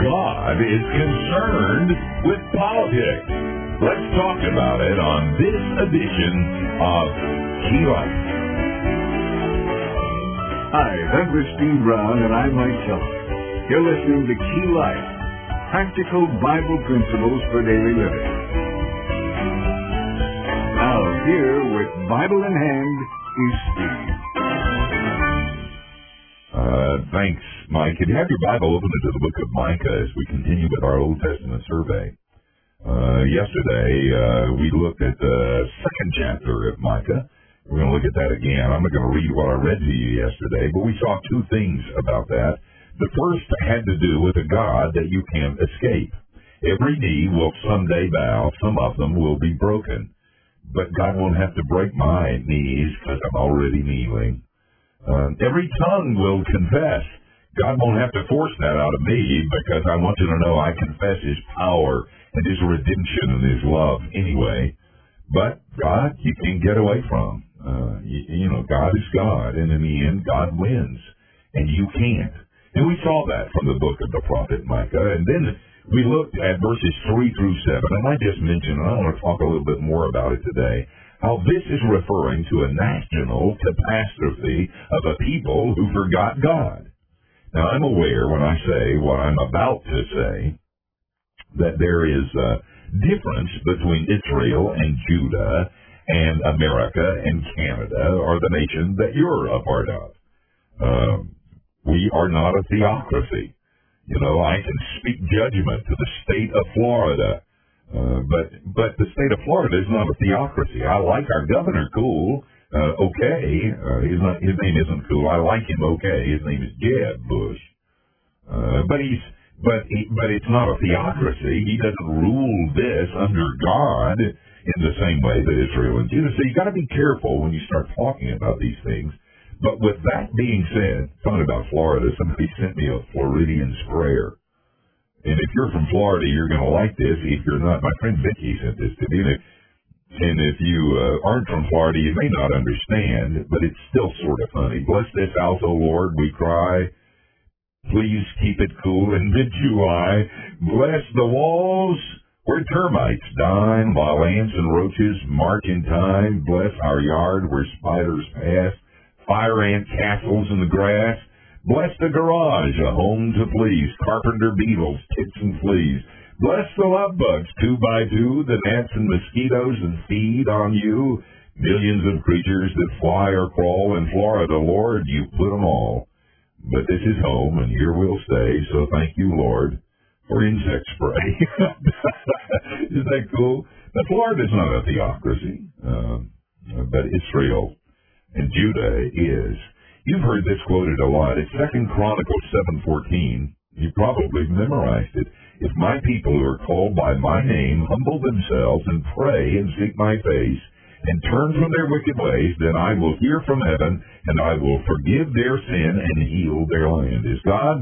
God is concerned with politics. Let's talk about it on this edition of Key Life. Hi, that was Steve Brown, and I'm Mike Keller. You're listening to Key Life, practical Bible principles for daily living. Now, here with Bible in hand is Steve. Thanks, Mike. If you have your Bible, open it to the book of Micah as we continue with our Old Testament survey. Yesterday, we looked at the second chapter of Micah. We're going to look at that again. I'm not going to read what I read to you yesterday, but we saw two things about that. The first had to do with a God that you can't escape. Every knee will someday bow. Some of them will be broken. But God won't have to break my knees because I'm already kneeling. Every tongue will confess. God won't have to force that out of me because I want you to know I confess His power and His redemption and His love anyway. But God, you can't get away from. God is God, and in the end, God wins, and you can't. And we saw that from the book of the prophet Micah. And then we looked at verses 3 through 7, and I just mentioned, and I want to talk a little bit more about it today, how this is referring to a national catastrophe of a people who forgot God. Now, I'm aware when I say what I'm about to say that there is a difference between Israel and Judah and America and Canada, or the nation that you're a part of. We are not a theocracy. I can speak judgment to the state of Florida, but the state of Florida is not a theocracy. I like our governor, cool, okay. His name isn't cool. I like him, okay. His name is Jeb Bush, but it's not a theocracy. He doesn't rule this under God in the same way that Israel and Judah. So you got to be careful when you start talking about these things. But with that being said, talking about Florida, somebody sent me a Floridian sprayer. And if you're from Florida, you're going to like this. If you're not, my friend Vicky sent this to me. And if you aren't from Florida, you may not understand, but it's still sort of funny. Bless this house, O Lord, we cry. Please keep it cool in mid-July. Bless the walls where termites dine while ants and roaches march in time. Bless our yard where spiders pass. Fire ant castles in the grass. Bless the garage, a home to please. Carpenter beetles, ticks and fleas. Bless the love bugs, 2 by 2, the gnats and mosquitoes that feed on you. Millions of creatures that fly or crawl in Florida, Lord, you put them all. But this is home, and here we'll stay, so thank you, Lord, for insect spray. Isn't that cool? But Florida's not a theocracy, but Israel and Judah is. You've heard this quoted a lot. It's 2 Chronicles 7:14. You probably memorized it. If my people who are called by my name humble themselves and pray and seek my face and turn from their wicked ways, then I will hear from heaven and I will forgive their sin and heal their land. Is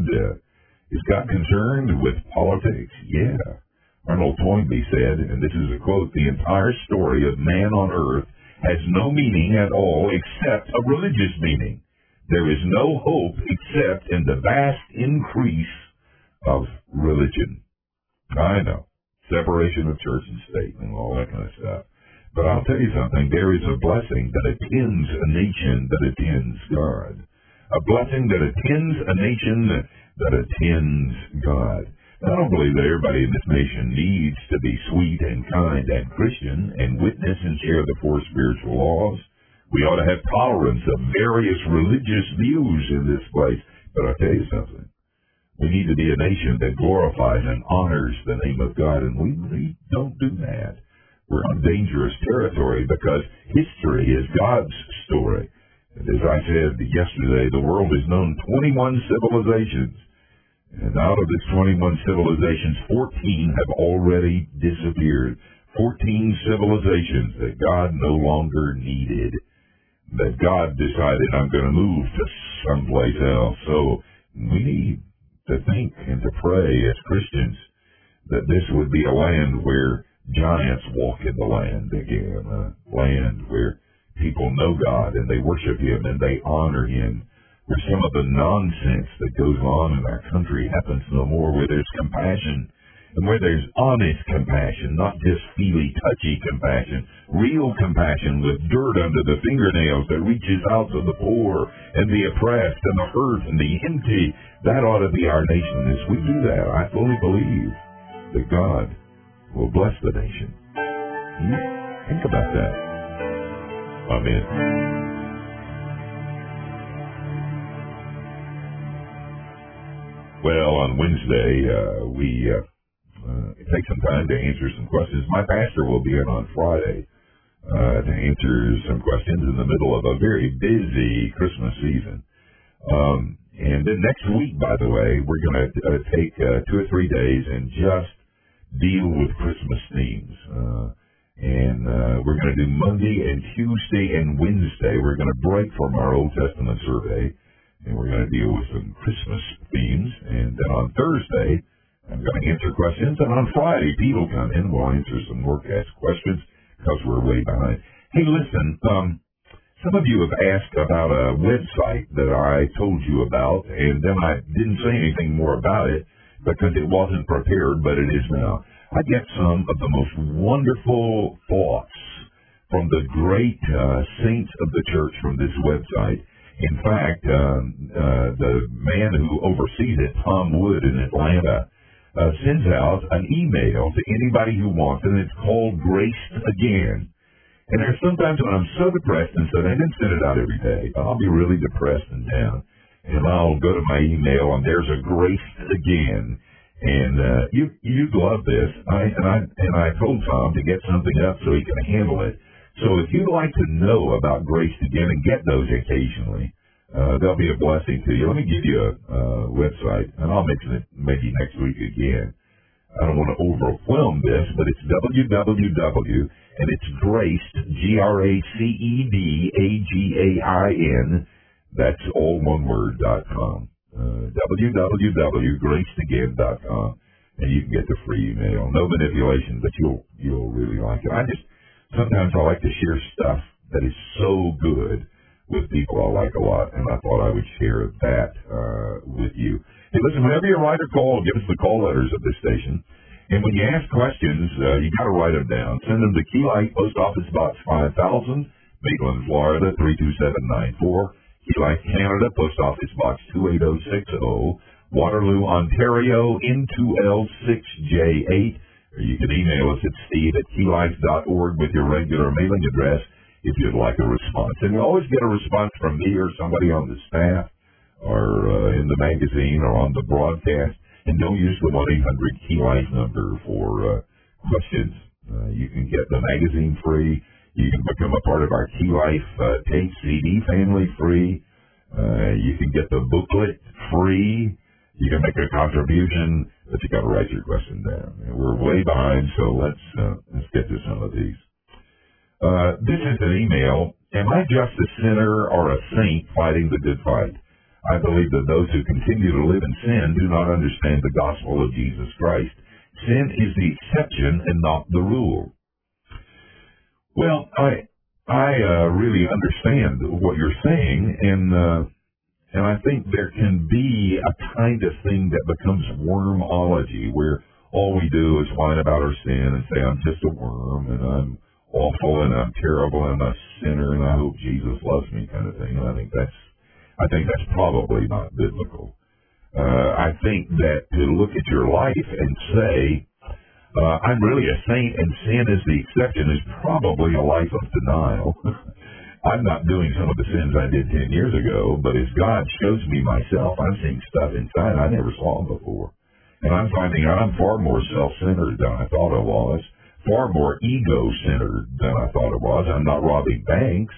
God concerned with politics? Yeah. Arnold Toynbee said, and this is a quote, the entire story of man on earth has no meaning at all except a religious meaning. There is no hope except in the vast increase of religion. I know. Separation of church and state and all that kind of stuff. But I'll tell you something. There is a blessing that attends a nation that attends God. A blessing that attends a nation that attends God. I don't believe that everybody in this nation needs to be sweet and kind and Christian and witness and share the 4 spiritual laws. We ought to have tolerance of various religious views in this place. But I'll tell you something. We need to be a nation that glorifies and honors the name of God, and we really don't do that. We're on dangerous territory because history is God's story. And as I said yesterday, the world has known 21 civilizations. And out of this 21 civilizations, 14 have already disappeared. 14 civilizations that God no longer needed. That God decided, I'm going to move to someplace else. So we need to think and to pray as Christians that this would be a land where giants walk in the land again. A land where people know God and they worship Him and they honor Him. where some of the nonsense that goes on in our country happens no more, where there's compassion, and where there's honest compassion, not just feely, touchy compassion, real compassion with dirt under the fingernails that reaches out to the poor and the oppressed and the hurt and the empty. That ought to be our nation. As we do that, I fully believe that God will bless the nation. Think about that. Amen. Well, on Wednesday, we take some time to answer some questions. My pastor will be in on Friday to answer some questions in the middle of a very busy Christmas season. And then next week, by the way, we're going to take 2 or 3 days and just deal with Christmas themes. And we're going to do Monday and Tuesday and Wednesday. We're going to break from our Old Testament survey, and we're going to deal with some Christmas themes. And then on Thursday, I'm going to answer questions. And on Friday, Pete will come in. We'll answer some work-asked questions because we're way behind. Hey, listen, some of you have asked about a website that I told you about, and then I didn't say anything more about it because it wasn't prepared, but it is now. I get some of the most wonderful thoughts from the great saints of the church from this website. In fact, the man who oversees it, Tom Wood in Atlanta, sends out an email to anybody who wants it, and it's called Graced Again. And there's sometimes when I'm so depressed and so I didn't send it out every day, I'll be really depressed and down, and I'll go to my email, and there's a Graced Again. And you'd love this. I told Tom to get something up so he can handle it. So if you'd like to know about Graced Again and get those occasionally, they'll be a blessing to you. Let me give you a website, and I'll mention it maybe next week again. I don't want to overwhelm this, but it's www, and it's Graced, GRACEDAGAIN, that's all one word, .com. www.gracedagain.com, and you can get the free email. No manipulation, but you'll really like it. Sometimes I like to share stuff that is so good with people I like a lot, and I thought I would share that with you. Hey, listen, whenever you write or call, give us the call letters of this station. And when you ask questions, you got to write them down. Send them to Key Light, Post Office Box 5000, Maitland, Florida 32794. Key Light, Canada, Post Office Box 28060, Waterloo, Ontario, N2L6J8. Or you can email us at steve@keylife.org with your regular mailing address if you'd like a response. And you always get a response from me or somebody on the staff or in the magazine or on the broadcast. And don't use the 1-800-KEY LIFE number for questions. You can get the magazine free. You can become a part of our Key Life tape CD family free. You can get the booklet free. You can make a contribution, but you got to write your question down. And we're way behind, so let's get to some of these. This is an email. Am I just a sinner or a saint fighting the good fight? I believe that those who continue to live in sin do not understand the gospel of Jesus Christ. Sin is the exception and not the rule. Well, I really understand what you're saying, and I think there can be a kind of thing that becomes wormology, where all we do is whine about our sin and say, I'm just a worm, and I'm awful, and I'm terrible, and I'm a sinner, and I hope Jesus loves me, kind of thing. And I think that's probably not biblical. I think that to look at your life and say, I'm really a saint and sin is the exception is probably a life of denial. I'm not doing some of the sins I did 10 years ago, but as God shows me myself, I'm seeing stuff inside I never saw before. And I'm finding out I'm far more self-centered than I thought I was, far more ego-centered than I thought I was. I'm not robbing banks.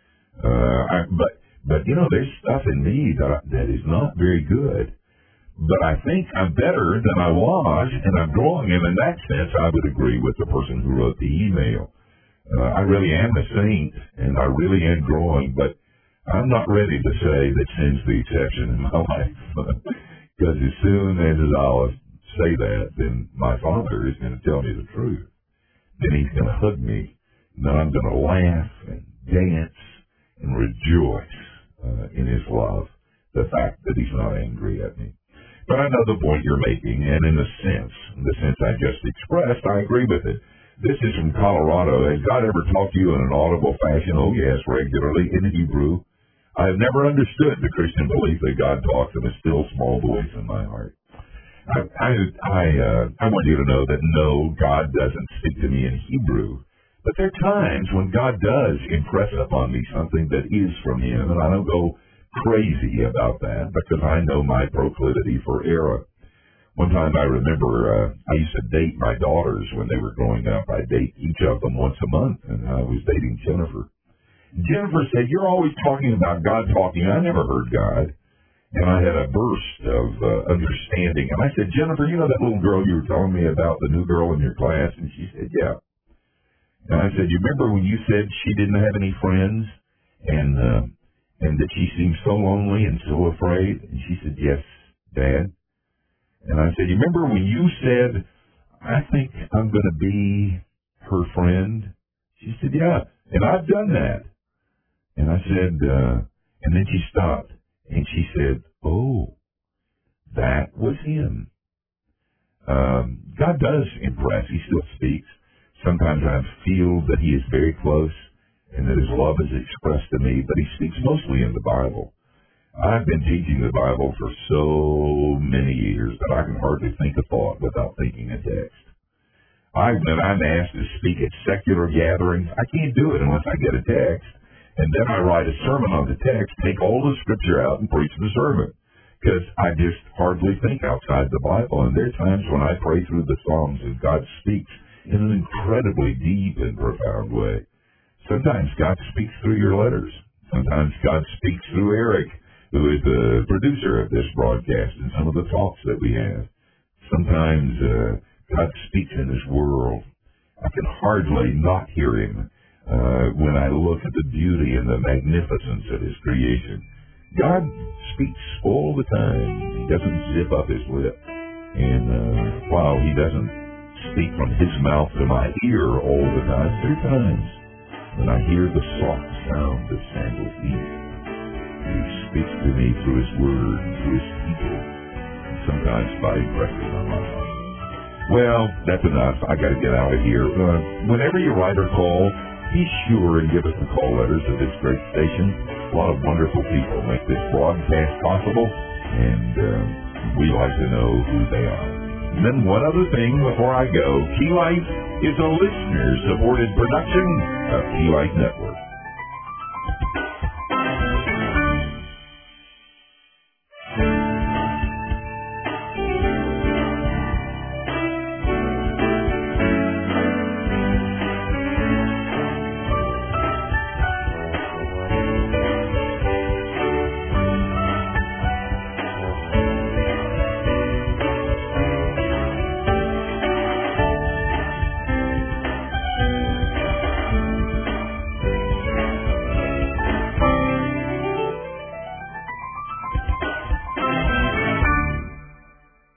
But you know, there's stuff in me that is not very good. But I think I'm better than I was, and I'm growing. And in that sense, I would agree with the person who wrote the email. I really am a saint, and I really am growing, but I'm not ready to say that sin's the exception in my life. Because as soon as I'll say that, then my Father is going to tell me the truth. Then He's going to hug me, and then I'm going to laugh and dance and rejoice in His love. the fact that he's not angry at me. But I know the point you're making, and in the sense I just expressed, I agree with it. This is from Colorado. Has God ever talked to you in an audible fashion? Oh, yes, regularly, in Hebrew. I have never understood the Christian belief that God talks in a still small voice in my heart. I want you to know that no, God doesn't speak to me in Hebrew. But there are times when God does impress upon me something that is from Him, and I don't go crazy about that because I know my proclivity for error. One time I remember I used to date my daughters when they were growing up. I'd date each of them once a month, and I was dating Jennifer. Jennifer said, "You're always talking about God talking. I never heard God." And I had a burst of understanding. And I said, "Jennifer, you know that little girl you were telling me about, the new girl in your class?" And she said, "Yeah." And I said, "You remember when you said she didn't have any friends and that she seemed so lonely and so afraid?" And she said, "Yes, Dad." And I said, "You remember when you said, I think I'm going to be her friend?" She said, "Yeah, and I've done that." And I said, and then she stopped, and she said, "Oh, that was him." God does impress. He still speaks. Sometimes I feel that He is very close and that His love is expressed to me, but He speaks mostly in the Bible. I've been teaching the Bible for so many years that I can hardly think a thought without thinking a text. When I'm asked to speak at secular gatherings, I can't do it unless I get a text. And then I write a sermon on the text, take all the scripture out, and preach the sermon. Because I just hardly think outside the Bible. And there are times when I pray through the Psalms and God speaks in an incredibly deep and profound way. Sometimes God speaks through your letters. Sometimes God speaks through Eric, who is the producer of this broadcast, and some of the talks that we have. Sometimes God speaks in His world. I can hardly not hear Him when I look at the beauty and the magnificence of His creation. God speaks all the time. He doesn't zip up His lip. And while He doesn't speak from His mouth to my ear all the time, there are times when I hear the soft sound of sandal feet. He speaks to me through His Word and through His people, and sometimes by impressing my life. Well, that's enough. I got to get out of here. Whenever you write or call, be sure and give us the call letters of this great station. A lot of wonderful people make this broadcast possible, and we like to know who they are. And then one other thing before I go, Key Light is a listener-supported production of Key Light Network.